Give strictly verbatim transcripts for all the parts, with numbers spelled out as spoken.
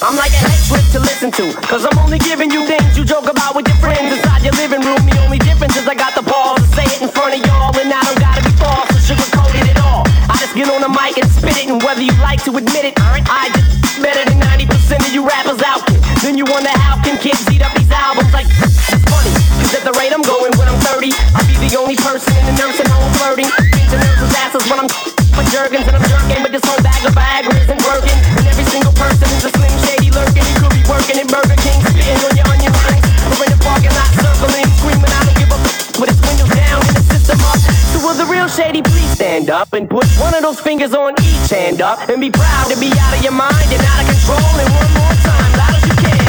I'm like a head trip to listen to, cause I'm only giving you things you joke about with your friends inside your living room. The only difference is I got the balls to say it in front of y'all, and I don't gotta be false or sugarcoated at all. I just get on the mic and spit it, and whether you like to admit it, I just better than ninety percent of you rappers out there. Then you wonder how can kids eat up these albums like it's funny, cause at the rate I'm going when I'm thirty, I'll be the only person in the nursing home flirting. Changing nurses' asses when I'm for Jergens and I'm jerking, but this whole bag of Viagra isn't working. And every single person is a slim shady lurking. You could be working at Burger King, spitting on your onion rings, or in the parking lot circling, screaming I don't give a f- with his windows down and the system up. So will the real shady please stand up and put one of those fingers on each hand up and be proud to be out of your mind and out of control. And one more time, loud as you can.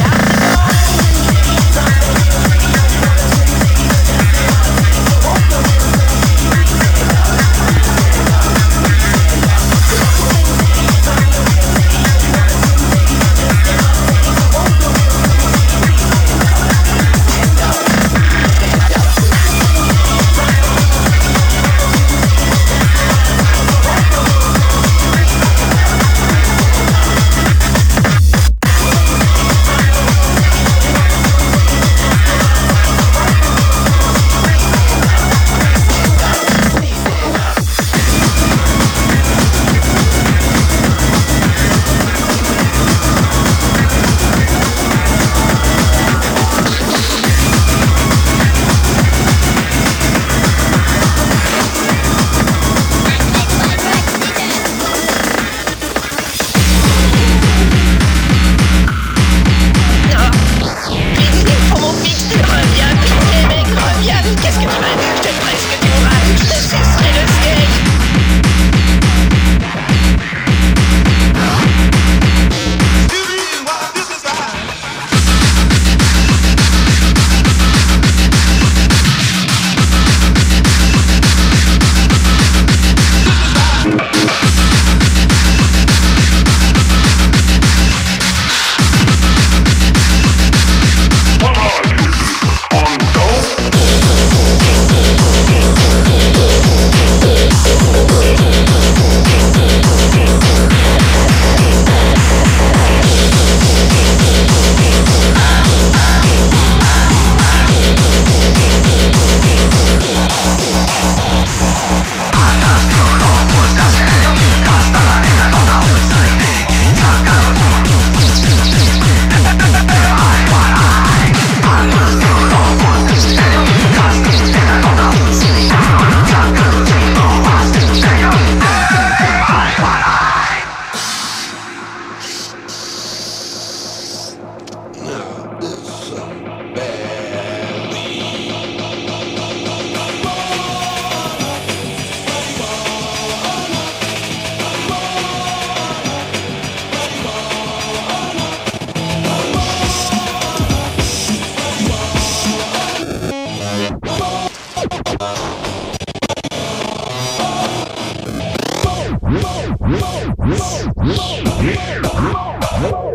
Whoa, whoa, whoa, whoa, whoa.